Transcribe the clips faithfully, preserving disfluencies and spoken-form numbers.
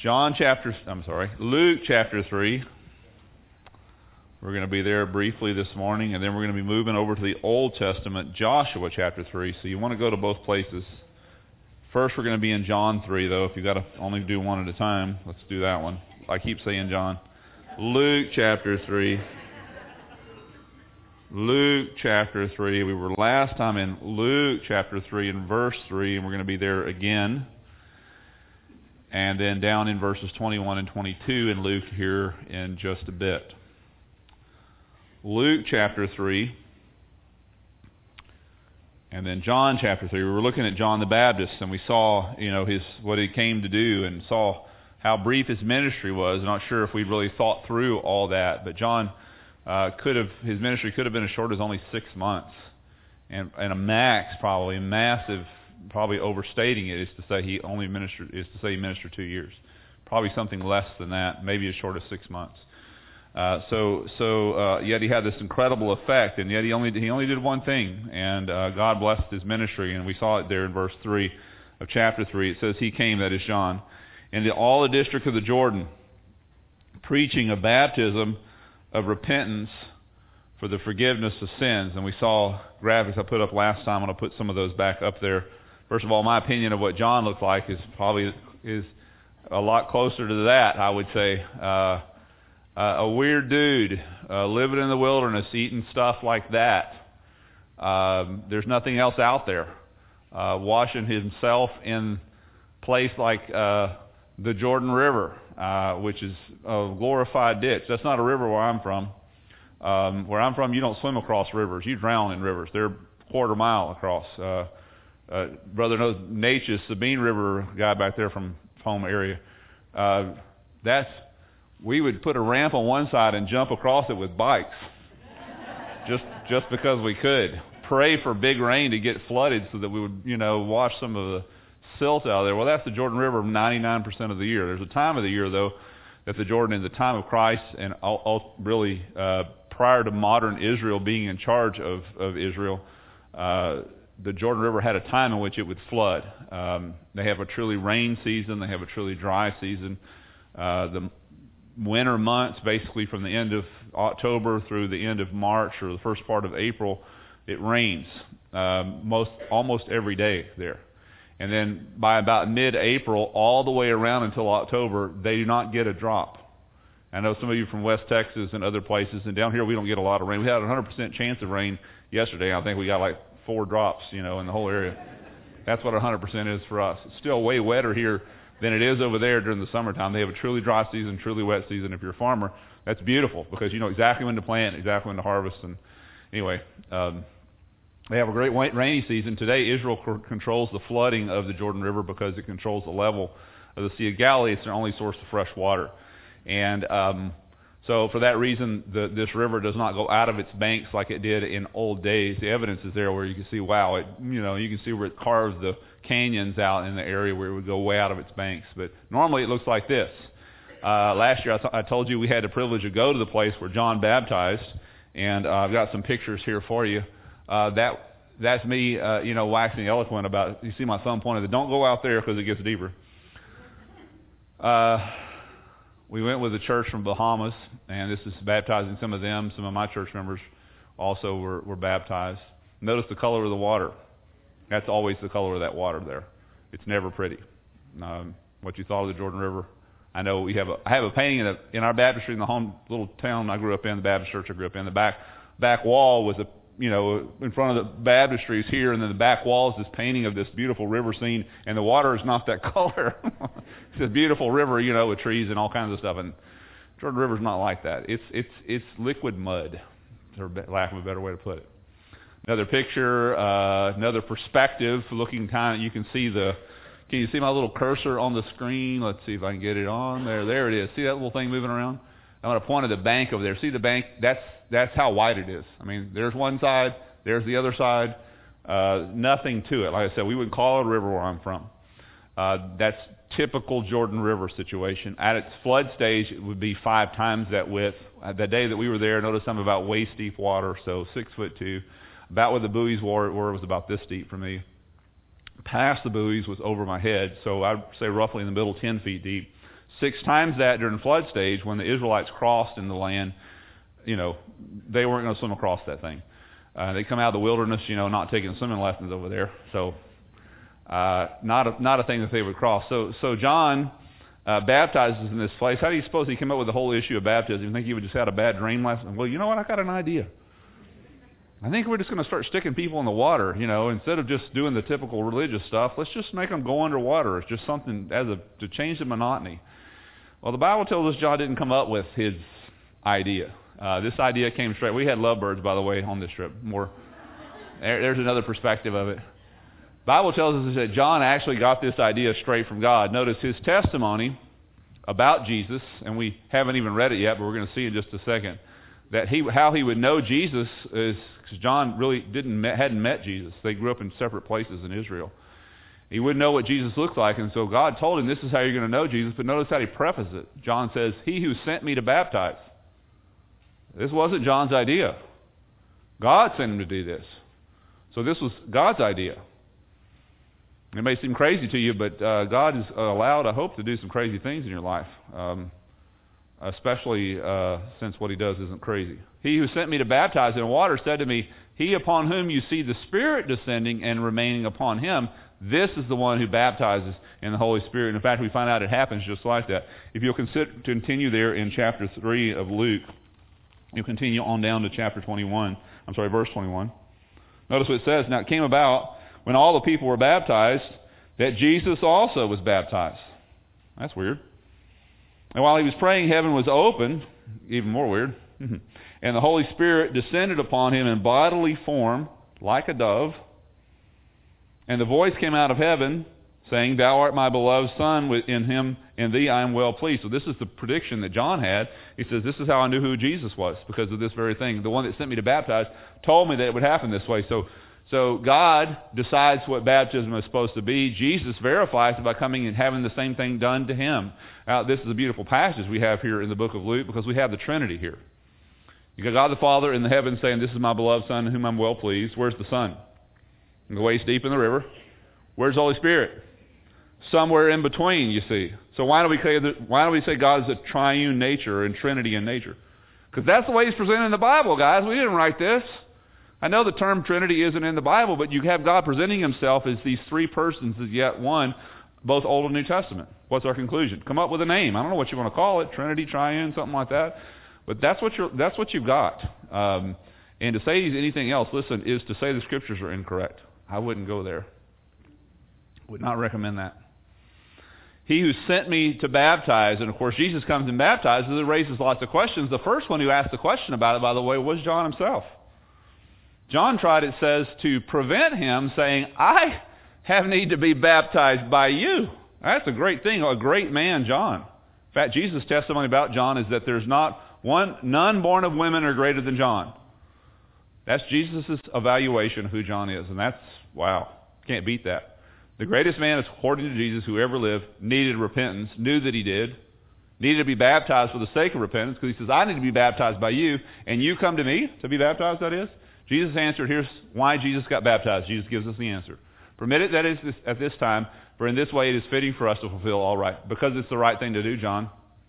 John chapter, I'm sorry, Luke chapter three. We're going to be there briefly this morning, and then we're going to be moving over to the Old Testament, Joshua chapter three. So you want to go to both places. First, we're going to be in John three, though. If you've got to only do one at a time, let's do that one. I keep saying John. Luke chapter three. Luke chapter three. We were last time in Luke chapter three and verse three, and we're going to be there again. And then down in verses twenty-one and twenty-two in Luke here in just a bit. Luke chapter three, and then John chapter three. We were looking at John the Baptist, and we saw, you know, his what he came to do, and saw how brief his ministry was. I'm not sure if we really thought through all that, but John uh, could have his ministry could have been as short as only six months, and and a max probably massive, probably overstating it is to say he only ministered is to say he ministered two years, probably something less than that, maybe as short as six months. Uh, so, so uh, yet he had this incredible effect, and yet he only he only did one thing, and uh, God blessed his ministry, and we saw it there in verse three of chapter three. It says, "He came," that is John, "into all the district of the Jordan, preaching a baptism of repentance for the forgiveness of sins." And we saw graphics I put up last time. I'm going to put some of those back up there. First of all, my opinion of what John looked like is probably is a lot closer to that, I would say. Uh, Uh, a weird dude uh, living in the wilderness, eating stuff like that. Um, there's nothing else out there. Uh, washing himself in place like uh, the Jordan River, uh, which is a glorified ditch. That's not a river where I'm from. Um, where I'm from, you don't swim across rivers. You drown in rivers. They're a quarter mile across. Uh, uh, brother knows Natchez, Sabine River guy back there from home area. Uh, that's We would put a ramp on one side and jump across it with bikes, just just because we could. Pray for big rain to get flooded so that we would, you know, wash some of the silt out of there. Well, that's the Jordan River ninety-nine percent of the year. There's a time of the year, though, that the Jordan, in the time of Christ and all, all, really uh, prior to modern Israel being in charge of, of Israel, uh, the Jordan River had a time in which it would flood. Um, they have a truly rain season. They have a truly dry season. Uh, the winter months, basically from the end of October through the end of March or the first part of April, it rains um, most almost every day there. And then by about mid-April, all the way around until October, they do not get a drop. I know some of you from West Texas and other places, and down here we don't get a lot of rain. We had a one hundred percent chance of rain yesterday. I think we got like four drops, you know, in the whole area. That's what one hundred percent is for us. It's still way wetter here than it is over there during the summertime. They have a truly dry season, truly wet season. If you're a farmer, that's beautiful because you know exactly when to plant, exactly when to harvest. And anyway, um, they have a great rainy season. Today, Israel c- controls the flooding of the Jordan River because it controls the level of the Sea of Galilee. It's their only source of fresh water. And um, so for that reason, the, this river does not go out of its banks like it did in old days. The evidence is there where you can see, wow, it, you know, you can see where it carves the canyons out in the area where it would go way out of its banks. But normally it looks like this. Uh, last year I, th- I told you we had the privilege to go to the place where John baptized, and uh, I've got some pictures here for you. Uh, that that's me, uh, you know, waxing eloquent about. You see my thumb pointed. Don't go out there because it gets deeper. Uh, we went with a church from Bahamas, and this is baptizing some of them. Some of my church members also were, were baptized. Notice the color of the water. That's always the color of that water there. It's never pretty. Um, what you thought of the Jordan River. I know we have a, I have a painting in, a, in our baptistry in the home little town I grew up in, the Baptist church I grew up in. The back back wall was a, you know, in front of the baptistry is here, and then the back wall is this painting of this beautiful river scene, and the water is not that color. It's a beautiful river, you know, with trees and all kinds of stuff. And Jordan River's not like that. It's it's it's liquid mud, for lack of a better way to put it. Another picture, uh, another perspective, looking kind of, you can see the, can you see my little cursor on the screen? Let's see if I can get it on there. There it is. See that little thing moving around? I'm going to point at the bank over there. See the bank? That's that's how wide it is. I mean, there's one side, there's the other side. Uh, nothing to it. Like I said, we would call it a river where I'm from. Uh, that's typical Jordan River situation. At its flood stage, it would be five times that width. Uh, the day that we were there, notice I'm about waist deep water, so six foot two. About where the buoys were, were was about this deep for me. Past the buoys was over my head, so I'd say roughly in the middle, ten feet deep. Six times that during the flood stage, when the Israelites crossed in the land, you know, they weren't going to swim across that thing. Uh, they come out of the wilderness, you know, not taking swimming lessons over there. So, uh, not a, not a thing that they would cross. So, so John uh, baptizes in this place. How do you suppose he came up with the whole issue of baptism? You think he would just had a bad dream last night? Well, you know what? I got an idea. I think we're just going to start sticking people in the water, you know, instead of just doing the typical religious stuff. Let's just make them go underwater. It's just something as a to change the monotony. Well, the Bible tells us John didn't come up with his idea. Uh, this idea came straight. We had lovebirds, by the way, on this trip. More, there, there's another perspective of it. The Bible tells us that John actually got this idea straight from God. Notice his testimony about Jesus, and we haven't even read it yet, but we're going to see in just a second, that he how he would know Jesus is because John really didn't met, hadn't met Jesus. They grew up in separate places in Israel. He wouldn't know what Jesus looked like, and so God told him, this is how you're going to know Jesus, but notice how he prefaces it. John says, he who sent me to baptize. This wasn't John's idea. God sent him to do this. So this was God's idea. It may seem crazy to you, but uh, God is allowed, I hope, to do some crazy things in your life, um, especially uh, since what he does isn't crazy. He who sent me to baptize in water said to me, he upon whom you see the Spirit descending and remaining upon him, this is the one who baptizes in the Holy Spirit. And in fact, we find out it happens just like that. If you'll consider, continue there in chapter three of Luke, you'll continue on down to chapter twenty-one. I'm sorry, verse twenty-one. Notice what it says. Now it came about, when all the people were baptized, that Jesus also was baptized. That's weird. And while he was praying, heaven was opened. Even more weird. And the Holy Spirit descended upon him in bodily form, like a dove. And the voice came out of heaven, saying, Thou art my beloved Son, in him, in thee I am well pleased. So this is the prediction that John had. He says, this is how I knew who Jesus was, because of this very thing. The one that sent me to baptize told me that it would happen this way. So, so God decides what baptism is supposed to be. Jesus verifies it by coming and having the same thing done to him. Now, this is a beautiful passage we have here in the book of Luke, because we have the Trinity here. You got God the Father in the heavens saying, this is my beloved Son, in whom I'm well pleased. Where's the Son? The waist deep in the river. Where's the Holy Spirit? Somewhere in between, you see. So why do we say that, why do we say God is a triune nature and Trinity in nature? Because that's the way he's presented in the Bible, guys. We didn't write this. I know the term Trinity isn't in the Bible, but you have God presenting himself as these three persons as yet one, both Old and New Testament. What's our conclusion? Come up with a name. I don't know what you want to call it, Trinity, triune, something like that. But that's what you're, that's what you've got. Um, and to say anything else, listen, is to say the Scriptures are incorrect. I wouldn't go there. Would not recommend that. He who sent me to baptize, and of course Jesus comes and baptizes, it raises lots of questions. The first one who asked the question about it, by the way, was John himself. John tried, it says, to prevent him, saying, I have need to be baptized by you. That's a great thing, a great man, John. In fact, Jesus' testimony about John is that there's not one, none born of women are greater than John. That's Jesus' evaluation of who John is, and that's, wow, can't beat that. The greatest man, according to Jesus, who ever lived, needed repentance, knew that he did, needed to be baptized for the sake of repentance, because he says, I need to be baptized by you, and you come to me to be baptized, that is. Jesus answered, here's why Jesus got baptized. Jesus gives us the answer. Permit it, that is, this, at this time, for in this way it is fitting for us to fulfill all right, because it's the right thing to do, John.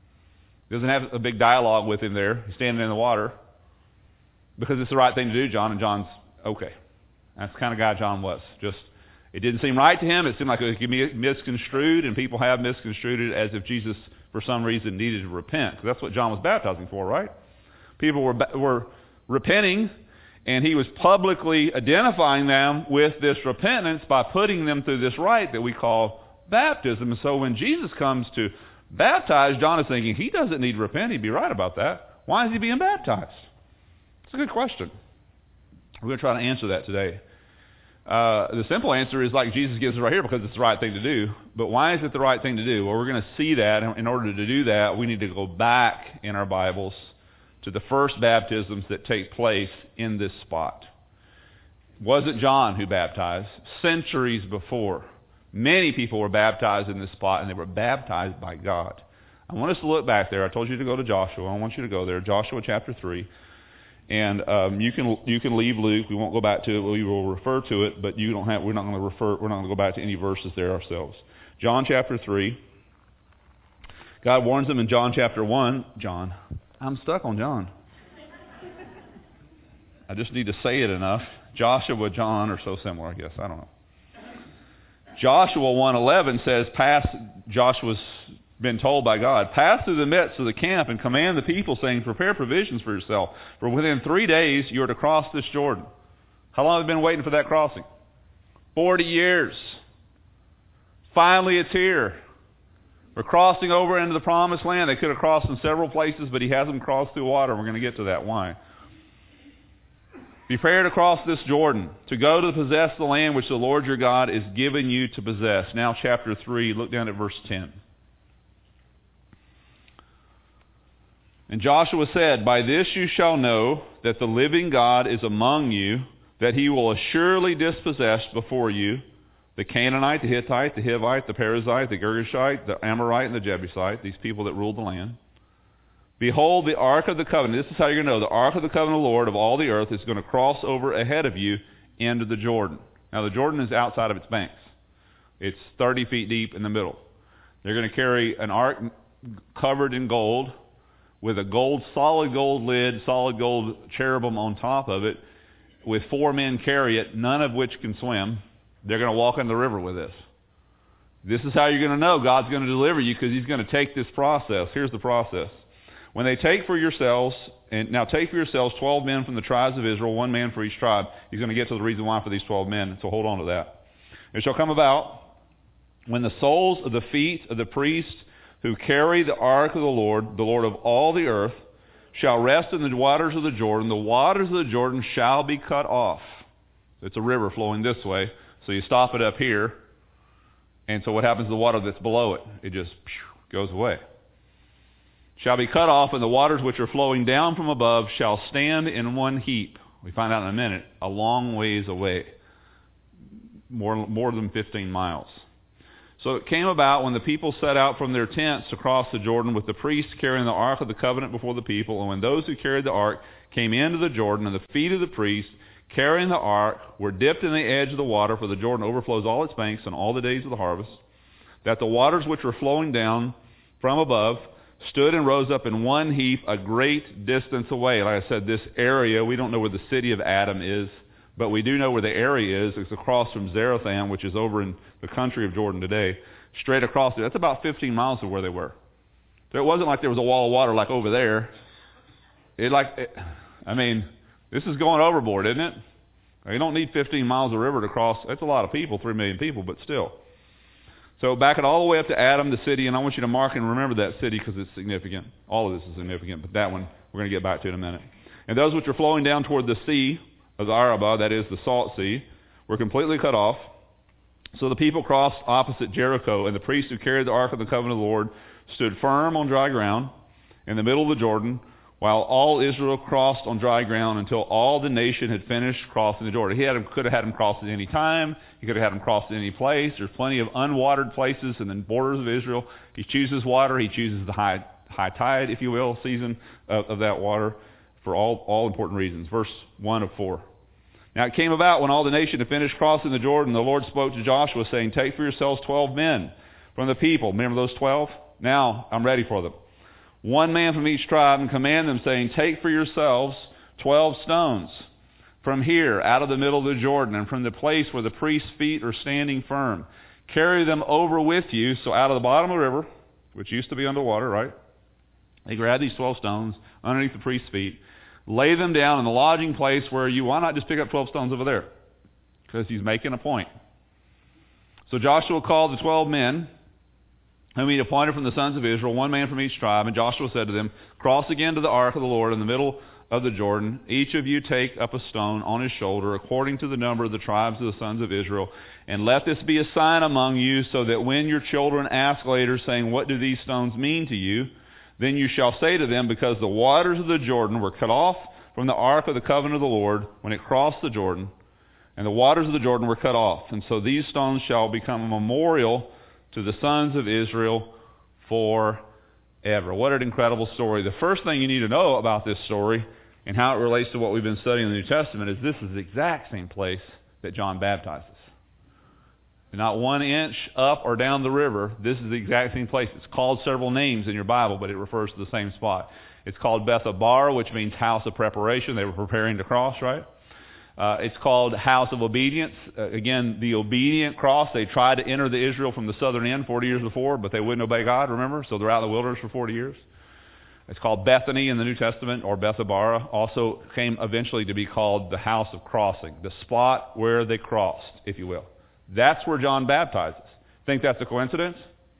He doesn't have a big dialogue with him there. He's standing in the water. Because it's the right thing to do, John, and John's okay. That's the kind of guy John was. Just, it didn't seem right to him. It seemed like it could be misconstrued, and people have misconstrued it as if Jesus, for some reason, needed to repent. Because that's what John was baptizing for, right? People were were repenting, and he was publicly identifying them with this repentance by putting them through this rite that we call baptism. And so when Jesus comes to baptize, John is thinking, he doesn't need to repent. He'd be right about that. Why is he being baptized? It's a good question. We're going to try to answer that today. Uh, the simple answer is like Jesus gives us right here, because it's the right thing to do. But why is it the right thing to do? Well, we're going to see that. In order to do that, we need to go back in our Bibles to the first baptisms that take place in this spot. It wasn't John who baptized. Centuries before, many people were baptized in this spot, and they were baptized by God. I want us to look back there. I told you to go to Joshua. I want you to go there. Joshua chapter three. And um, you can you can leave Luke. We won't go back to it. We will refer to it, but you don't have. We're not going to refer. We're not going to go back to any verses there ourselves. John chapter three. God warns them in John chapter one. John. I'm stuck on John. I just need to say it enough. Joshua, John are so similar, I guess. I don't know. Joshua one eleven says, pass, Joshua's been told by God, pass through the midst of the camp and command the people, saying, prepare provisions for yourself. For within three days you are to cross this Jordan. How long have they been waiting for that crossing? Forty years. Finally it's here. We're crossing over into the promised land. They could have crossed in several places, but he has them cross through water. We're going to get to that. Why? Prepare to cross this Jordan, to go to possess the land which the Lord your God is giving you to possess. Now chapter three, look down at verse ten. And Joshua said, by this you shall know that the living God is among you, that he will assuredly dispossess before you the Canaanite, the Hittite, the Hivite, the Perizzite, the Girgashite, the Amorite, and the Jebusite, these people that ruled the land. Behold, the ark of the covenant. This is how you're going to know. The ark of the covenant of the Lord of all the earth is going to cross over ahead of you into the Jordan. Now, the Jordan is outside of its banks. It's thirty feet deep in the middle. They're going to carry an ark covered in gold with a gold, solid gold lid, solid gold cherubim on top of it, with four men carry it, none of which can swim. They're going to walk in the river with this. This is how you're going to know God's going to deliver you, because he's going to take this process. Here's the process. When they take for yourselves, and now take for yourselves twelve men from the tribes of Israel, one man for each tribe. He's going to get to the reason why for these twelve men, so hold on to that. It shall come about, when the soles of the feet of the priests who carry the ark of the Lord, the Lord of all the earth, shall rest in the waters of the Jordan, the waters of the Jordan shall be cut off. It's a river flowing this way, so you stop it up here, and so what happens to the water that's below it? It just goes away. Shall be cut off, and the waters which are flowing down from above shall stand in one heap. We find out in a minute, a long ways away, more, more than fifteen miles. So it came about when the people set out from their tents to cross the Jordan with the priests carrying the ark of the covenant before the people, and when those who carried the ark came into the Jordan, and the feet of the priests carrying the ark were dipped in the edge of the water, for the Jordan overflows all its banks on all the days of the harvest, that the waters which were flowing down from above stood and rose up in one heap a great distance away. Like I said, this area, we don't know where the city of Adam is, but we do know where the area is. It's across from Zarethan, which is over in the country of Jordan today, straight across it. That's about fifteen miles of where they were. There wasn't like there was a wall of water like over there. It like, it, I mean, this is going overboard, isn't it? You don't need fifteen miles of river to cross. That's a lot of people, three million people, but still. So back it all the way up to Adam, the city, and I want you to mark and remember that city because it's significant. All of this is significant, but that one we're going to get back to in a minute. And those which are flowing down toward the sea of the Arabah, that is the Salt Sea, were completely cut off. So the people crossed opposite Jericho, and the priests who carried the ark of the covenant of the Lord stood firm on dry ground in the middle of the Jordan, while all Israel crossed on dry ground until all the nation had finished crossing the Jordan. He had him, could have had them cross at any time. He could have had them cross at any place. There's plenty of unwatered places in the borders of Israel. He chooses water. He chooses the high high tide, if you will, season of, of that water for all, all important reasons. Verse one of four. Now it came about when all the nation had finished crossing the Jordan, the Lord spoke to Joshua, saying, take for yourselves twelve men from the people. Remember those twelve? Now I'm ready for them. One man from each tribe, and command them, saying, take for yourselves twelve stones from here, out of the middle of the Jordan, and from the place where the priest's feet are standing firm. Carry them over with you, so out of the bottom of the river, which used to be underwater, right? They grab these twelve stones underneath the priest's feet, lay them down in the lodging place where you, why not just pick up twelve stones over there? Because he's making a point. So Joshua called the twelve men, whom he appointed from the sons of Israel, one man from each tribe. And Joshua said to them, cross again to the ark of the Lord in the middle of the Jordan. Each of you take up a stone on his shoulder, according to the number of the tribes of the sons of Israel. And let this be a sign among you, so that when your children ask later, saying, what do these stones mean to you? Then you shall say to them, because the waters of the Jordan were cut off from the ark of the covenant of the Lord when it crossed the Jordan, and the waters of the Jordan were cut off. And so these stones shall become a memorial to the sons of Israel forever. What an incredible story. The first thing you need to know about this story and how it relates to what we've been studying in the New Testament is this is the exact same place that John baptizes. Not one inch up or down the river. This is the exact same place. It's called several names in your Bible, but it refers to the same spot. It's called Bethabara, which means house of preparation. They were preparing to cross, right? Uh, it's called House of Obedience. Uh, again, the obedient cross. They tried to enter the Israel from the southern end forty years before, but they wouldn't obey God, remember? So they're out in the wilderness for forty years. It's called Bethany in the New Testament, or Bethabara. Also came eventually to be called the House of Crossing, the spot where they crossed, if you will. That's where John baptizes. Think that's a coincidence?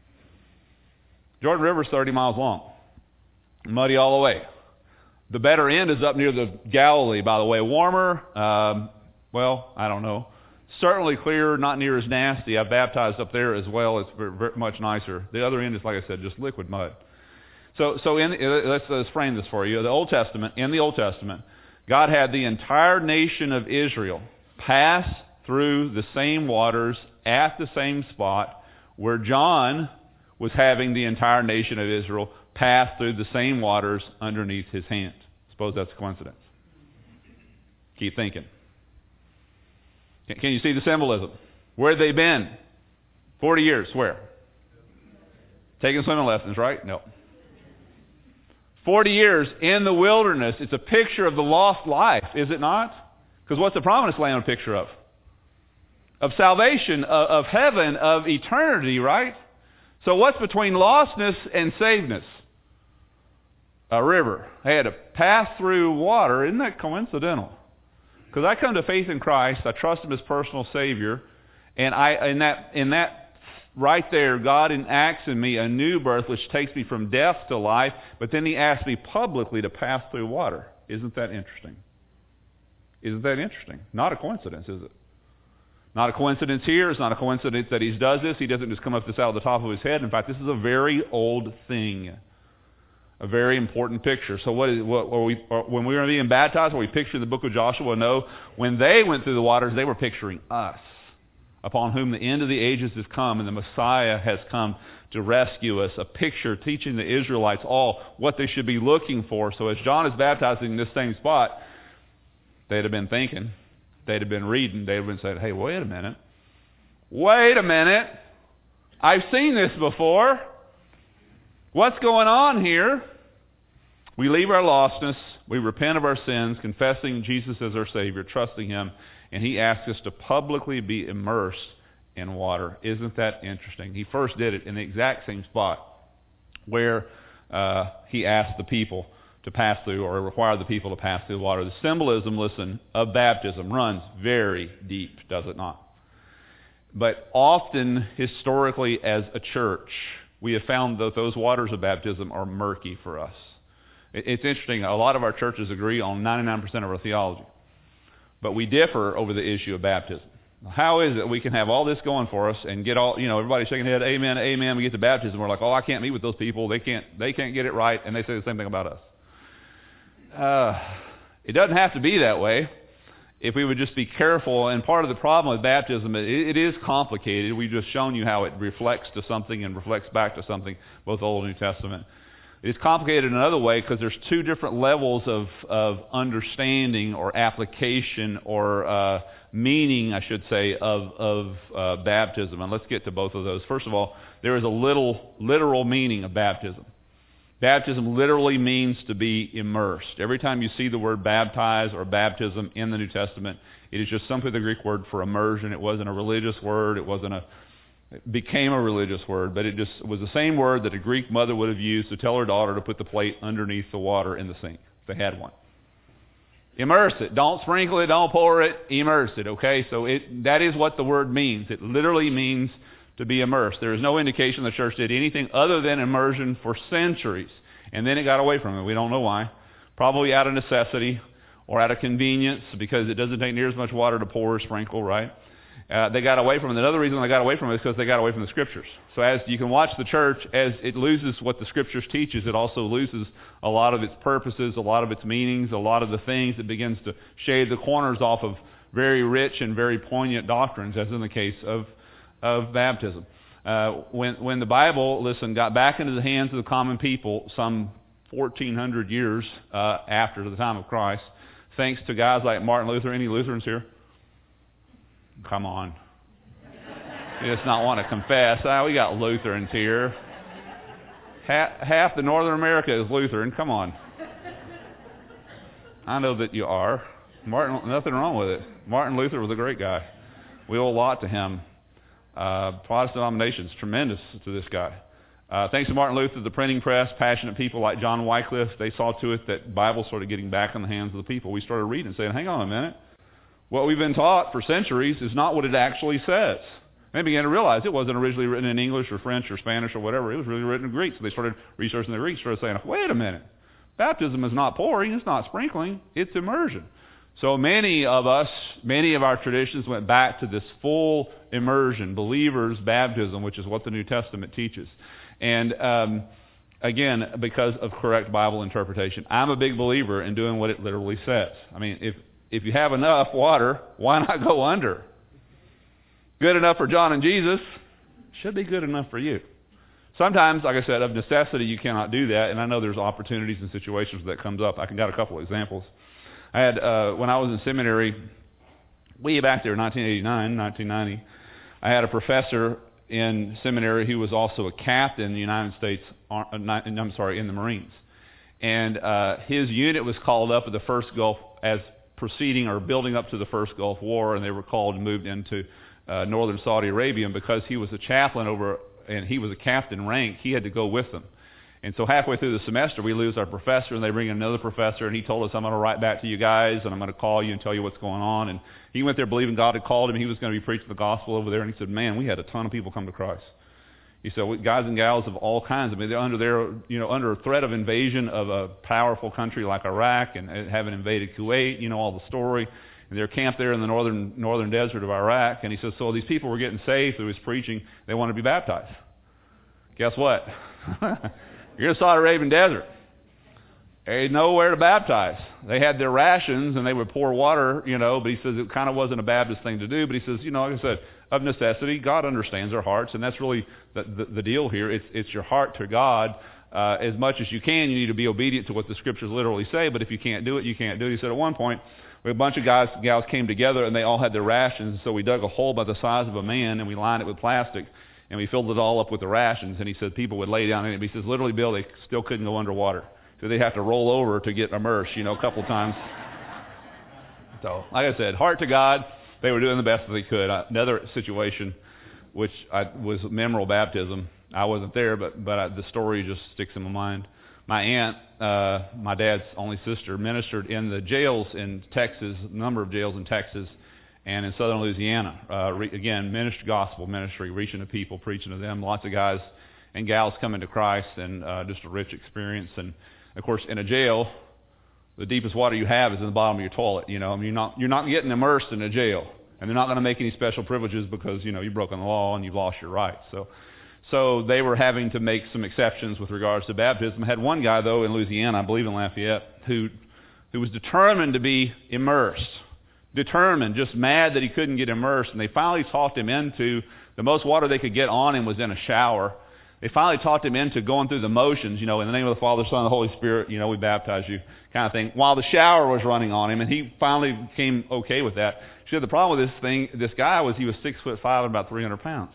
Jordan River's thirty miles long. Muddy all the way. The better end is up near the Galilee, by the way. Warmer, um, well, I don't know. Certainly clearer, not near as nasty. I've baptized up there as well. It's very, very much nicer. The other end is, like I said, just liquid mud. So, so in, let's, let's frame this for you. The Old Testament, in the Old Testament, God had the entire nation of Israel pass through the same waters at the same spot where John was having the entire nation of Israel pass through the same waters underneath his hand. Suppose that's a coincidence. Keep thinking. Can, can you see the symbolism? Where had they been? Forty years. Where? Taking swimming lessons, right? No. Forty years in the wilderness. It's a picture of the lost life, is it not? Because what's the promised land a picture of? Of salvation, of, of heaven, of eternity, right? So what's between lostness and savedness? A river. They had to pass through water. Isn't that coincidental? Because I come to faith in Christ, I trust Him as personal Savior, and I in that in that right there, God enacts in me a new birth, which takes me from death to life. But then He asks me publicly to pass through water. Isn't that interesting? Isn't that interesting? Not a coincidence, is it? Not a coincidence here. It's not a coincidence that He does this. He doesn't just come up this out of the top of His head. In fact, this is a very old thing. A very important picture. So what is what are we are, when we were being baptized, are we picturing the book of Joshua? No. When they went through the waters, they were picturing us, upon whom the end of the ages has come, and the Messiah has come to rescue us. A picture teaching the Israelites all what they should be looking for. So as John is baptizing in this same spot, they'd have been thinking, they'd have been reading, they'd have been saying, hey, wait a minute. Wait a minute. I've seen this before. What's going on here? We leave our lostness. We repent of our sins, confessing Jesus as our Savior, trusting Him, and He asks us to publicly be immersed in water. Isn't that interesting? He first did it in the exact same spot where uh, He asked the people to pass through, or required the people to pass through the water. The symbolism, listen, of baptism runs very deep, does it not? But often, historically, as a church, we have found that those waters of baptism are murky for us. It's interesting. A lot of our churches agree on ninety-nine percent of our theology. But we differ over the issue of baptism. How is it we can have all this going for us and get all, you know, everybody shaking their head, amen, amen, we get to baptism. We're like, oh, I can't meet with those people. They can't, they can't get it right. And they say the same thing about us. Uh, it doesn't have to be that way. If we would just be careful, and part of the problem with baptism, it, it is complicated. We've just shown you how it reflects to something and reflects back to something, both Old and New Testament. It's complicated in another way because there's two different levels of, of understanding or application or uh, meaning, I should say, of, of uh, baptism. And let's get to both of those. First of all, there is a little literal meaning of baptism. Baptism literally means to be immersed. Every time you see the word baptize or baptism in the New Testament, it is just simply the Greek word for immersion. It wasn't a religious word. It wasn't a, it became a religious word, but it just was the same word that a Greek mother would have used to tell her daughter to put the plate underneath the water in the sink, if they had one. Immerse it. Don't sprinkle it. Don't pour it. Immerse it, okay? So it, that is what the word means. It literally means to be immersed. There is no indication the church did anything other than immersion for centuries. And then it got away from it. We don't know why. Probably out of necessity or out of convenience, because it doesn't take near as much water to pour or sprinkle, right? Uh, they got away from it. Another reason they got away from it is because they got away from the Scriptures. So as you can watch the church, as it loses what the Scriptures teaches, it also loses a lot of its purposes, a lot of its meanings, a lot of the things. It begins to shade the corners off of very rich and very poignant doctrines, as in the case of of baptism. Uh, when when the Bible, listen, got back into the hands of the common people some fourteen hundred years uh, after the time of Christ, thanks to guys like Martin Luther. Any Lutherans here? Come on. You just not want to confess. Ah, we got Lutherans here. Half, half the Northern America is Lutheran. Come on. I know that you are. Martin, nothing wrong with it. Martin Luther was a great guy. We owe a lot to him. Uh, Protestant denominations, tremendous to this guy. Uh, thanks to Martin Luther, the printing press, passionate people like John Wycliffe, they saw to it that Bible started getting back in the hands of the people. We started reading and saying, hang on a minute. What we've been taught for centuries is not what it actually says. They began to realize it wasn't originally written in English or French or Spanish or whatever. It was really written in Greek. So they started researching the Greek, started saying, wait a minute. Baptism is not pouring, it's not sprinkling, it's immersion. So many of us, many of our traditions went back to this full immersion, believers' baptism, which is what the New Testament teaches. And um, again, because of correct Bible interpretation, I'm a big believer in doing what it literally says. I mean, if if you have enough water, why not go under? Good enough for John and Jesus, should be good enough for you. Sometimes, like I said, of necessity, you cannot do that, and I know there's opportunities and situations where that comes up. I can got a couple of examples. I had, uh, when I was in seminary, way back there in nineteen eighty-nine, nineteen ninety, I had a professor in seminary who was also a captain in the United States, I'm sorry, in the Marines. And uh, his unit was called up at the first Gulf as proceeding or building up to the first Gulf War, and they were called and moved into uh, northern Saudi Arabia. And because he was a chaplain over, and he was a captain rank, he had to go with them. And so halfway through the semester, we lose our professor, and they bring in another professor, and he told us, I'm going to write back to you guys, and I'm going to call you and tell you what's going on. And he went there believing God had called him. He was going to be preaching the gospel over there, and he said, man, we had a ton of people come to Christ. He said, guys and gals of all kinds. I mean, they're under their, you know, under a threat of invasion of a powerful country like Iraq, and having invaded Kuwait, you know, all the story. And they're camped there in the northern northern desert of Iraq. And he says, so these people were getting saved through his preaching. They wanted to be baptized. Guess what? You're in the Saudi Arabian desert. There's nowhere to baptize. They had their rations, and they would pour water, you know, but he says it kind of wasn't a Baptist thing to do. But he says, you know, like I said, of necessity, God understands our hearts, and that's really the, the, the deal here. It's, it's your heart to God. Uh, as much as you can, you need to be obedient to what the Scriptures literally say, but if you can't do it, you can't do it. He said at one point, a bunch of guys and gals came together, and they all had their rations, and so we dug a hole about the size of a man, and we lined it with plastic, and we filled it all up with the rations. And he said people would lay down in it. But he says, literally, Bill, they still couldn't go underwater. So they'd have to roll over to get immersed, you know, a couple times. So, like I said, heart to God. They were doing the best that they could. Another situation, which I, was memorable baptism. I wasn't there, but but I, the story just sticks in my mind. My aunt, uh, my dad's only sister, ministered in the jails in Texas, a number of jails in Texas, and in southern Louisiana. Uh, re, again, ministry, gospel ministry, reaching to people, preaching to them. Lots of guys and gals coming to Christ, and uh, just a rich experience. And of course, in a jail, the deepest water you have is in the bottom of your toilet. You know, I mean, you're not you're not getting immersed in a jail, and they're not going to make any special privileges because you know you've broken the law and you've lost your rights. So, so they were having to make some exceptions with regards to baptism. I had one guy though in Louisiana, I believe in Lafayette, who who was determined to be immersed, determined, just mad that he couldn't get immersed, and they finally talked him into the most water they could get on him was in a shower. They finally talked him into going through the motions, you know, in the name of the Father, Son, and the Holy Spirit, you know, we baptize you, kind of thing, while the shower was running on him, and he finally came okay with that. She said the problem with this thing, this guy was he was six foot five and about three hundred pounds.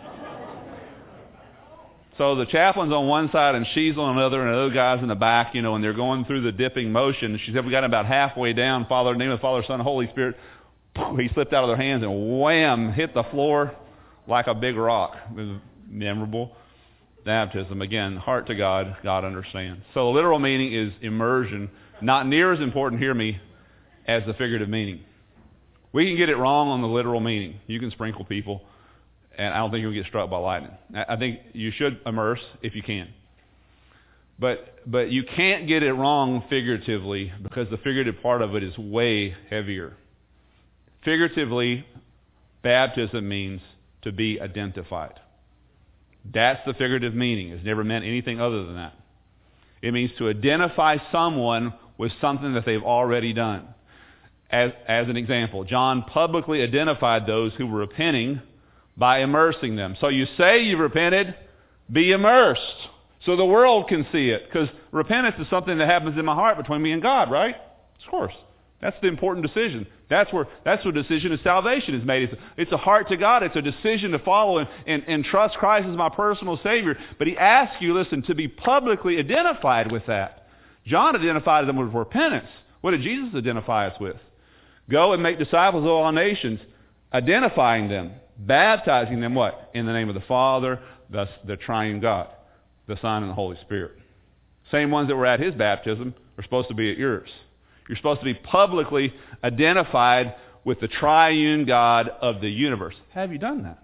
So the chaplain's on one side and she's on another, and the other guy's in the back, you know, and they're going through the dipping motion. And she said we got about halfway down, Father, in the name of the Father, Son, and Holy Spirit. He slipped out of their hands and wham, hit the floor like a big rock. It was memorable. Baptism, again, heart to God, God understands. So the literal meaning is immersion, not near as important, hear me, as the figurative meaning. We can get it wrong on the literal meaning. You can sprinkle people, and I don't think you'll get struck by lightning. I think you should immerse if you can. But but you can't get it wrong figuratively because the figurative part of it is way heavier. Figuratively, baptism means to be identified. That's the figurative meaning. It's never meant anything other than that. It means to identify someone with something that they've already done. As, as an example, John publicly identified those who were repenting by immersing them. So you say you've repented, be immersed so the world can see it. Because repentance is something that happens in my heart between me and God, right? Of course. That's the important decision. That's where that's where the decision of salvation is made. It's, it's a heart to God. It's a decision to follow and, and, and trust Christ as my personal Savior. But he asks you, listen, to be publicly identified with that. John identified them with repentance. What did Jesus identify us with? Go and make disciples of all nations, identifying them, baptizing them what? In the name of the Father, the, the triune God, the Son, and the Holy Spirit. Same ones that were at his baptism are supposed to be at yours. You're supposed to be publicly identified with the triune God of the universe. Have you done that?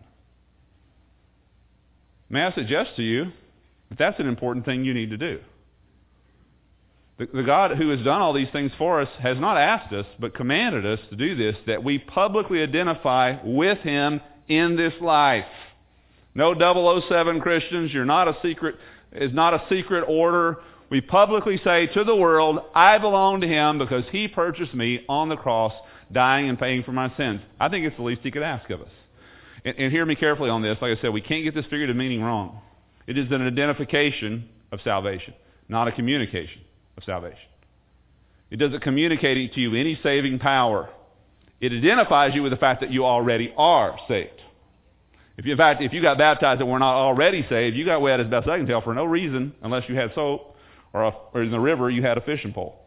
May I suggest to you that that's an important thing you need to do. The, the God who has done all these things for us has not asked us, but commanded us to do this, that we publicly identify with him in this life. No double oh seven Christians. You're not a secret, it's not a secret order. We publicly say to the world, I belong to him because he purchased me on the cross, dying and paying for my sins. I think it's the least he could ask of us. And, and hear me carefully on this. Like I said, we can't get this figurative meaning wrong. It is an identification of salvation, not a communication of salvation. It doesn't communicate to you any saving power. It identifies you with the fact that you already are saved. If you, in fact, if you got baptized and were not already saved, you got wet as best I can tell for no reason, unless you had soap, or, a, or in the river you had a fishing pole.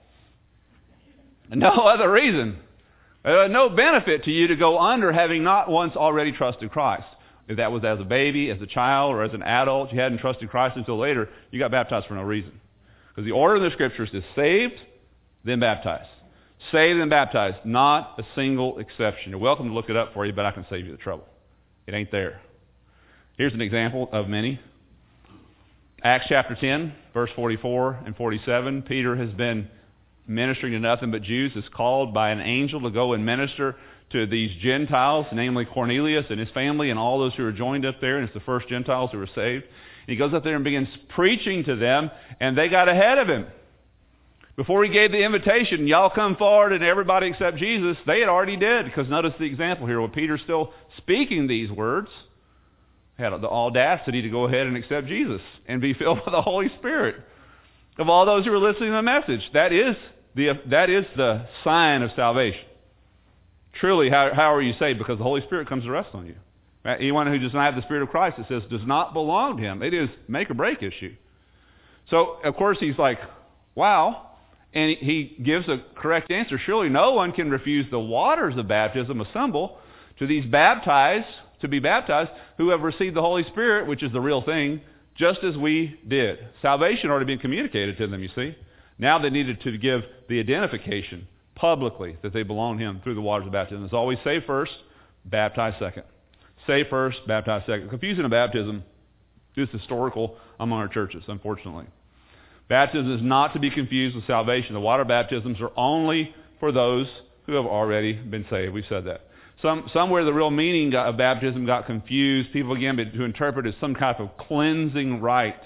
And no other reason. Uh, no benefit to you to go under having not once already trusted Christ. If that was as a baby, as a child, or as an adult, you hadn't trusted Christ until later, you got baptized for no reason. Because the order in the Scriptures is saved, then baptized. Saved, then baptized. Not a single exception. You're welcome to look it up for you, but I can save you the trouble. It ain't there. Here's an example of many. Acts chapter ten, verse forty-four and forty-seven. Peter has been ministering to nothing but Jews. Is called by an angel to go and minister to these Gentiles, namely Cornelius and his family and all those who are joined up there. And it's the first Gentiles who were saved. And he goes up there and begins preaching to them, and they got ahead of him. Before he gave the invitation, y'all come forward and everybody except Jesus, they had already did. Because notice the example here. When Peter's still speaking these words, had the audacity to go ahead and accept Jesus and be filled with the Holy Spirit. Of all those who were listening to the message, that is the that is the sign of salvation. Truly, how, how are you saved? Because the Holy Spirit comes to rest on you. Anyone who does not have the Spirit of Christ, it says, does not belong to him. It is make or break issue. So, of course, he's like, wow. And he gives a correct answer. Surely no one can refuse the waters of baptism, a symbol, to these baptized, to be baptized, who have received the Holy Spirit, which is the real thing, just as we did. Salvation had already been communicated to them, you see. Now they needed to give the identification publicly that they belong to him through the waters of baptism. It's always say first, baptize second. Say first, baptize second. Confusing of baptism is historical among our churches, unfortunately. Baptism is not to be confused with salvation. The water baptisms are only for those who have already been saved. We've said that. Some, somewhere the real meaning of baptism got confused. People began to interpret it as some type of cleansing rite.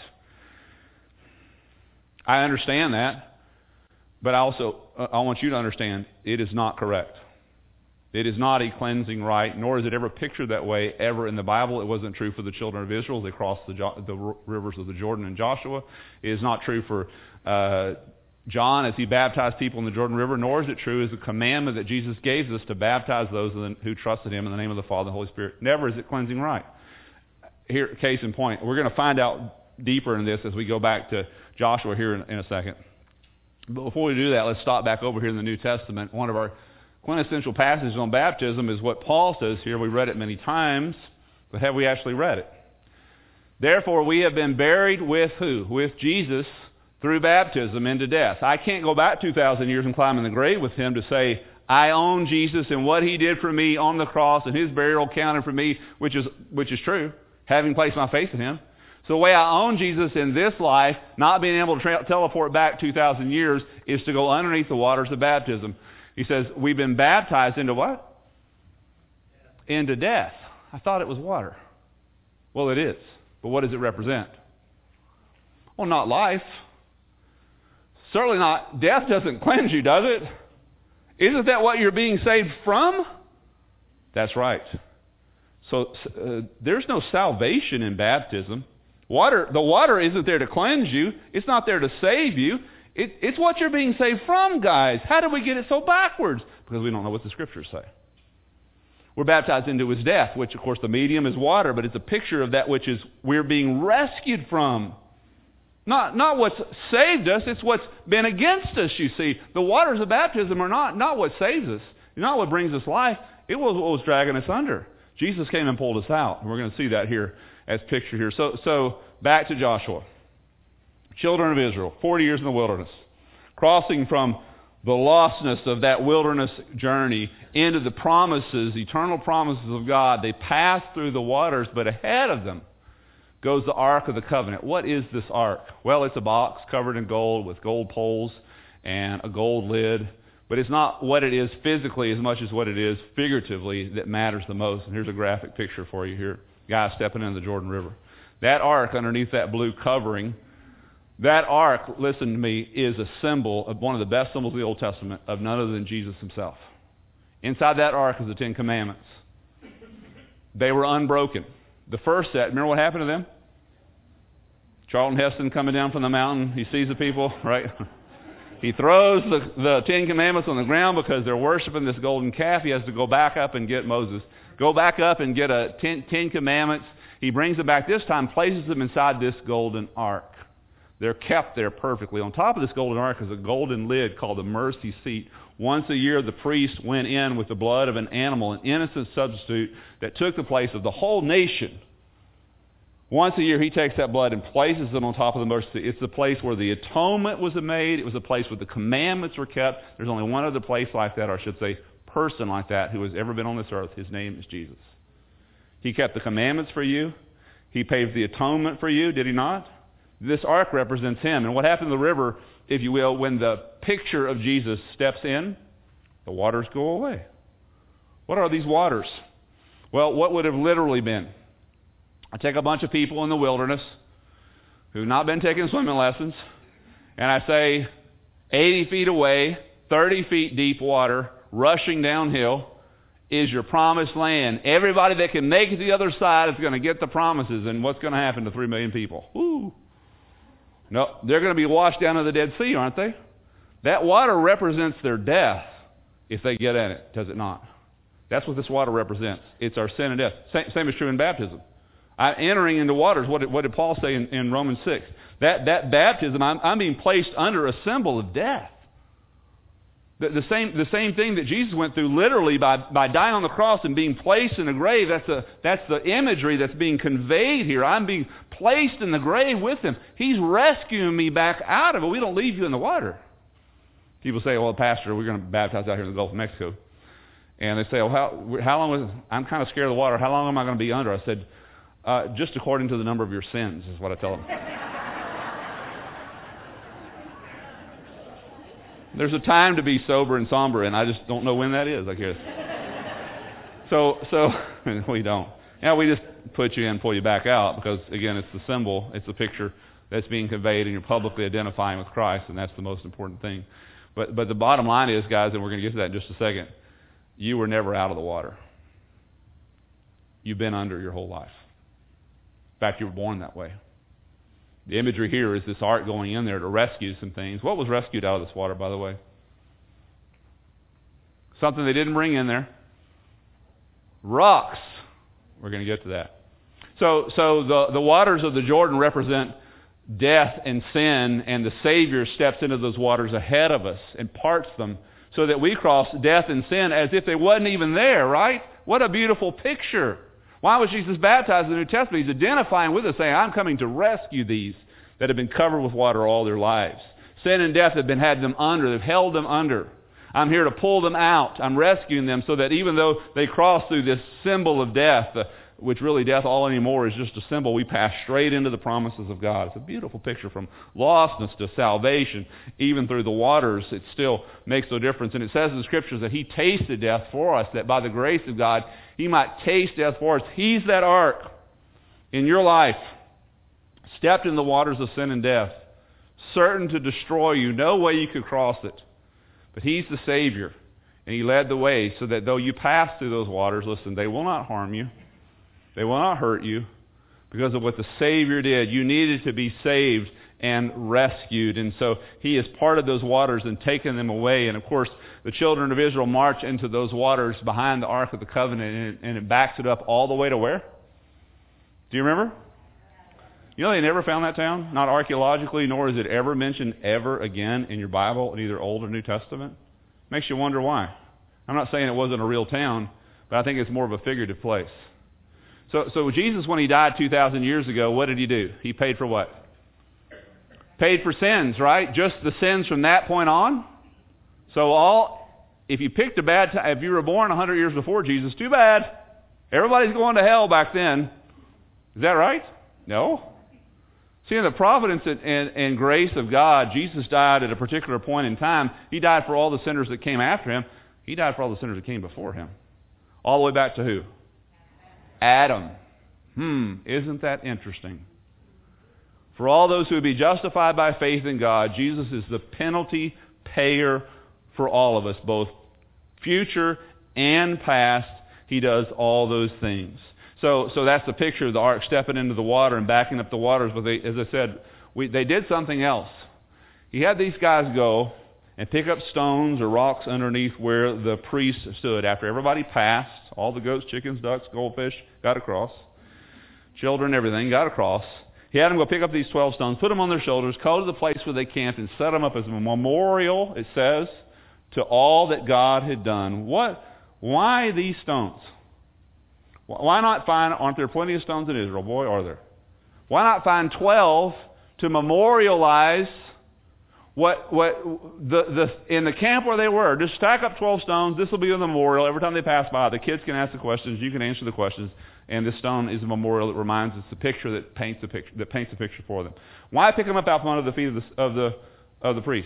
I understand that, but I also uh, I want you to understand it is not correct. It is not a cleansing rite, nor is it ever pictured that way ever in the Bible. It wasn't true for the children of Israel. They crossed the, the rivers of the Jordan and Joshua. It is not true for uh, John as he baptized people in the Jordan River, nor is it true as the commandment that Jesus gave us to baptize those who trusted him in the name of the Father and the Holy Spirit. Never is it cleansing rite. Here, case in point, we're going to find out deeper in this as we go back to Joshua here in, in a second. But before we do that, let's stop back over here in the New Testament. One of our quintessential passages on baptism is what Paul says here. We read it many times, but have we actually read it? Therefore, we have been buried with who? With Jesus through baptism into death. I can't go back two thousand years and climb in the grave with him to say, I own Jesus and what he did for me on the cross and his burial counted for me, which is which is true, having placed my faith in him. So the way I own Jesus in this life, not being able to tra- teleport back two thousand years, is to go underneath the waters of baptism. He says, we've been baptized into what? Yeah. Into death. I thought it was water. Well, it is. But what does it represent? Well, not life. Certainly not. Death doesn't cleanse you, does it? Isn't that what you're being saved from? That's right. So uh, there's no salvation in baptism. Water, the water isn't there to cleanse you. It's not there to save you. It, it's what you're being saved from, guys. How did we get it so backwards? Because we don't know what the Scriptures say. We're baptized into His death, which, of course, the medium is water, but it's a picture of that which is we're being rescued from. Not, not what's saved us, it's what's been against us, you see. The waters of baptism are not, not what saves us. Not what brings us life. It was what was dragging us under. Jesus came and pulled us out. And we're going to see that here as pictured here. So, so back to Joshua. Children of Israel, forty years in the wilderness, crossing from the lostness of that wilderness journey into the promises, eternal promises of God. They pass through the waters, but ahead of them goes the Ark of the Covenant. What is this Ark? Well, it's a box covered in gold with gold poles and a gold lid. But it's not what it is physically as much as what it is figuratively that matters the most. And here's a graphic picture for you here. Guy stepping into the Jordan River. That ark underneath that blue covering, that ark, listen to me, is a symbol of one of the best symbols of the Old Testament of none other than Jesus Himself. Inside that ark is the Ten Commandments. They were unbroken. The first set, remember what happened to them? Charlton Heston coming down from the mountain. He sees the people, right? He throws the, the Ten Commandments on the ground because they're worshiping this golden calf. He has to go back up and get Moses. Go back up and get a ten, ten Commandments. He brings them back this time, places them inside this golden ark. They're kept there perfectly. On top of this golden ark is a golden lid called the mercy seat. Once a year, the priest went in with the blood of an animal, an innocent substitute that took the place of the whole nation. Once a year, he takes that blood and places it on top of the mercy seat. It's the place where the atonement was made. It was the place where the commandments were kept. There's only one other place like that, or I should say person like that, who has ever been on this earth. His name is Jesus. He kept the commandments for you. He paid the atonement for you, did He not? This ark represents Him. And what happened to the river, if you will, when the picture of Jesus steps in, the waters go away. What are these waters? Well, what would have literally been? I take a bunch of people in the wilderness who've not been taking swimming lessons, and I say eighty feet away, thirty feet deep water, rushing downhill, is your promised land. Everybody that can make it to the other side is going to get the promises. And what's going to happen to three million people? Woo! No, they're going to be washed down to the Dead Sea, aren't they? That water represents their death if they get in it, does it not? That's what this water represents. It's our sin and death. Same, same is true in baptism. I'm entering into waters. What did, what did Paul say in, in Romans six? That, that baptism, I'm, I'm being placed under a symbol of death. The, the, same, the same thing that Jesus went through literally by, by dying on the cross and being placed in a grave, that's, a, that's the imagery that's being conveyed here. I'm being placed in the grave with Him. He's rescuing me back out of it. We don't leave you in the water. People say, well, Pastor, we're going to baptize out here in the Gulf of Mexico. And they say, well, how, how long was, I'm kind of scared of the water. How long am I going to be under? I said, Uh, just according to the number of your sins, is what I tell them. There's a time to be sober and somber, and I just don't know when that is, I guess. So, so we don't. Yeah, we just put you in, pull you back out, because, again, it's the symbol, it's the picture that's being conveyed, and you're publicly identifying with Christ, and that's the most important thing. But, but the bottom line is, guys, and we're going to get to that in just a second, you were never out of the water. You've been under your whole life. In fact, you were born that way. The imagery here is this ark going in there to rescue some things. What was rescued out of this water, by the way? Something they didn't bring in there. Rocks. We're going to get to that. So, so the, the waters of the Jordan represent death and sin, and the Savior steps into those waters ahead of us and parts them so that we cross death and sin as if they wasn't even there, right? What a beautiful picture. Why was Jesus baptized in the New Testament? He's identifying with us, saying, I'm coming to rescue these that have been covered with water all their lives. Sin and death have been had them under. They've held them under. I'm here to pull them out. I'm rescuing them so that even though they cross through this symbol of death, uh, which really death all anymore is just a symbol, we pass straight into the promises of God. It's a beautiful picture from lostness to salvation. Even through the waters, it still makes no difference. And it says in the Scriptures that He tasted death for us, that by the grace of God, He might taste death for us. He's that ark in your life, stepped in the waters of sin and death, certain to destroy you. No way you could cross it. But He's the Savior, and He led the way so that though you pass through those waters, listen, they will not harm you. They will not hurt you because of what the Savior did. You needed to be saved, and rescued. And so he has parted those waters and taken them away. And of course, the children of Israel march into those waters behind the Ark of the Covenant, and it, and it backs it up all the way to where? Do you remember? You know they never found that town? Not archaeologically, nor is it ever mentioned ever again in your Bible, in either Old or New Testament. Makes you wonder why. I'm not saying it wasn't a real town, but I think it's more of a figurative place. So, so Jesus, when he died two thousand years ago, what did he do? He paid for what? Paid for sins, right? Just the sins from that point on? So all, if you picked a bad time, if you were born one hundred years before Jesus, too bad. Everybody's going to hell back then. Is that right? No. See, in the providence and, and, and grace of God, Jesus died at a particular point in time. He died for all the sinners that came after him. He died for all the sinners that came before him. All the way back to who? Adam. Hmm, isn't that interesting? For all those who would be justified by faith in God, Jesus is the penalty payer for all of us, both future and past. He does all those things. So, so that's the picture of the ark stepping into the water and backing up the waters. But they, as I said, we, they did something else. He had these guys go and pick up stones or rocks underneath where the priest stood. After everybody passed, all the goats, chickens, ducks, goldfish got across, children, everything got across. He had them go pick up these twelve stones, put them on their shoulders, go to the place where they camped, and set them up as a memorial, it says, to all that God had done. What? Why these stones? Why not find, aren't there plenty of stones in Israel? Boy, are there. Why not find twelve to memorialize what, what the, the, in the camp where they were? Just stack up twelve stones. This will be a memorial. Every time they pass by, the kids can ask the questions, you can answer the questions, and this stone is a memorial that reminds us the picture that paints the picture, that paints a picture for them. Why pick them up out from under the feet of the, of the, of the priests?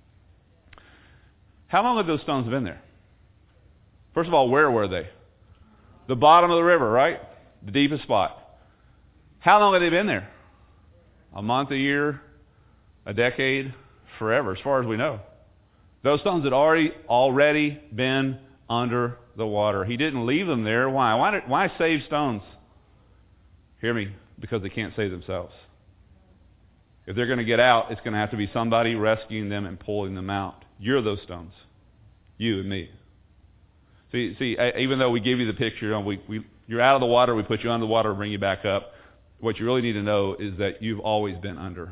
How long have those stones been there? First of all, where were they? The bottom of the river, right? The deepest spot. How long have they been there? A month, a year, a decade, forever, as far as we know. Those stones had already already been under the water. He didn't leave them there. Why? Why, did, why save stones? Hear me, because they can't save themselves. If they're going to get out, it's going to have to be somebody rescuing them and pulling them out. You're those stones. You and me. See, see, even though we give you the picture, we, we, you're out of the water, we put you under the water, bring you back up. What you really need to know is that you've always been under.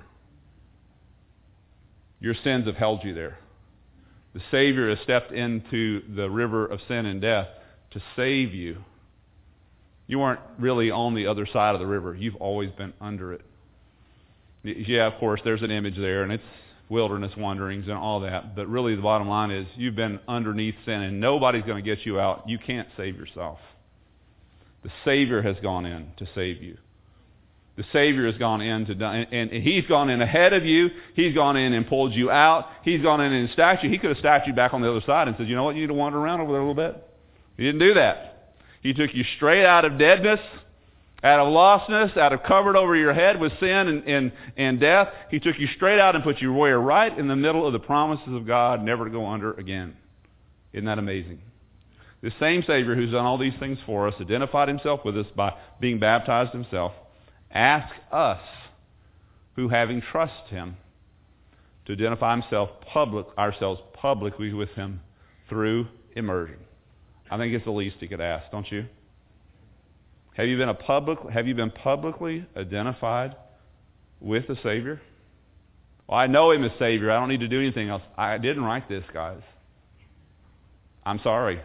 Your sins have held you there. The Savior has stepped into the river of sin and death to save you. You weren't really on the other side of the river. You've always been under it. Yeah, of course, there's an image there, and it's wilderness wanderings and all that. But really the bottom line is you've been underneath sin, and nobody's going to get you out. You can't save yourself. The Savior has gone in to save you. The Savior has gone in to, and He's gone in ahead of you. He's gone in and pulled you out. He's gone in and stacked you. He could have stacked you back on the other side and said, you know what, you need to wander around over there a little bit. He didn't do that. He took you straight out of deadness, out of lostness, out of covered over your head with sin and, and, and death. He took you straight out and put you where right in the middle of the promises of God, never to go under again. Isn't that amazing? The same Savior who's done all these things for us, identified Himself with us by being baptized Himself, ask us, who having trusted Him, to identify himself public, ourselves publicly with Him through immersion. I think it's the least He could ask, don't you? Have you been a public? Have you been publicly identified with the Savior? Well, I know Him as Savior. I don't need to do anything else. I didn't write this, guys. I'm sorry.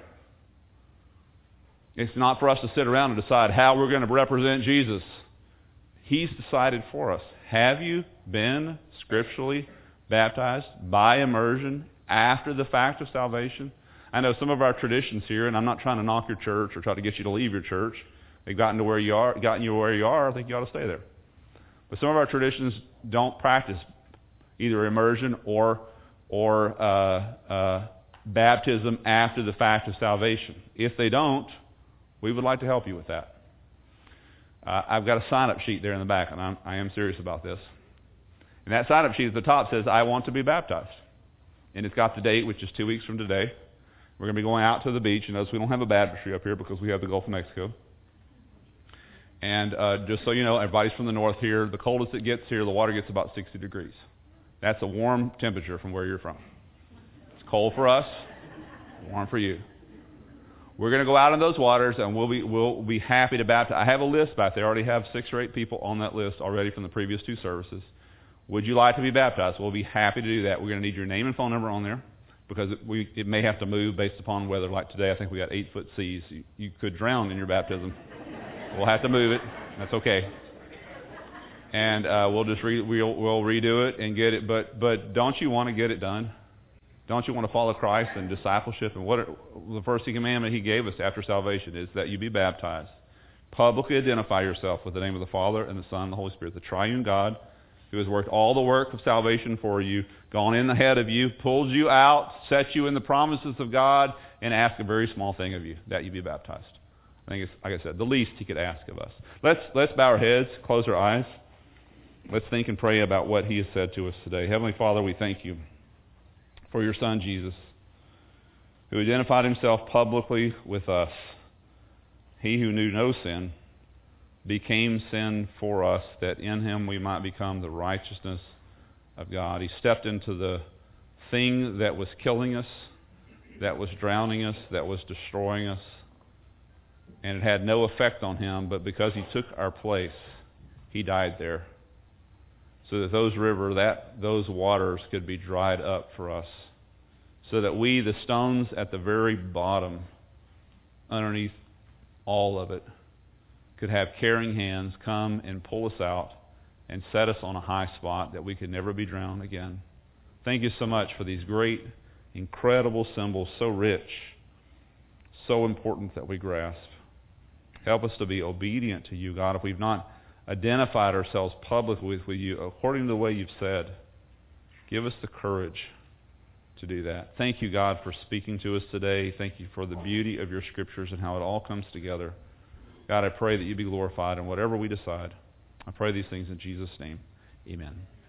It's not for us to sit around and decide how we're going to represent Jesus. He's decided for us. Have you been scripturally baptized by immersion after the fact of salvation? I know some of our traditions here, and I'm not trying to knock your church or try to get you to leave your church. They've gotten to where you are, gotten you where you are. I think you ought to stay there. But some of our traditions don't practice either immersion or or uh, uh, baptism after the fact of salvation. If they don't, we would like to help you with that. Uh, I've got a sign-up sheet there in the back, and I'm, I am serious about this. And that sign-up sheet at the top says, I want to be baptized. And it's got the date, which is two weeks from today. We're going to be going out to the beach. You notice we don't have a baptistry up here because we have the Gulf of Mexico. And uh, just so you know, everybody's from the north here. The coldest it gets here, the water gets about sixty degrees. That's a warm temperature from where you're from. It's cold for us, warm for you. We're going to go out in those waters, and we'll be we'll be happy to baptize. I have a list back there. I already have six or eight people on that list already from the previous two services. Would you like to be baptized? We'll be happy to do that. We're going to need your name and phone number on there because it, we, it may have to move based upon weather. Like today, I think we got eight-foot seas. You, you could drown in your baptism. We'll have to move it. That's okay. And uh, we'll just re, we'll, we'll redo it and get it. But but don't you want to get it done? Don't you want to follow Christ and discipleship? And what are, the first commandment He gave us after salvation is that you be baptized. Publicly identify yourself with the name of the Father and the Son and the Holy Spirit, the triune God who has worked all the work of salvation for you, gone in ahead of you, pulled you out, set you in the promises of God, and asked a very small thing of you, that you be baptized. I think it's, like I said, the least He could ask of us. Let's let's bow our heads, close our eyes. Let's think and pray about what He has said to us today. Heavenly Father, we thank You for Your Son, Jesus, who identified Himself publicly with us. He who knew no sin became sin for us, that in Him we might become the righteousness of God. He stepped into the thing that was killing us, that was drowning us, that was destroying us, and it had no effect on Him, but because He took our place, He died there, so that those river, that those waters could be dried up for us, so that we, the stones at the very bottom, underneath all of it, could have caring hands come and pull us out and set us on a high spot that we could never be drowned again. Thank You so much for these great, incredible symbols, so rich, so important that we grasp. Help us to be obedient to You, God. If we've not identified ourselves publicly with, with You according to the way You've said, give us the courage to do that. Thank You, God, for speaking to us today. Thank You for the beauty of Your Scriptures and how it all comes together. God, I pray that You be glorified in whatever we decide. I pray these things in Jesus' name. Amen.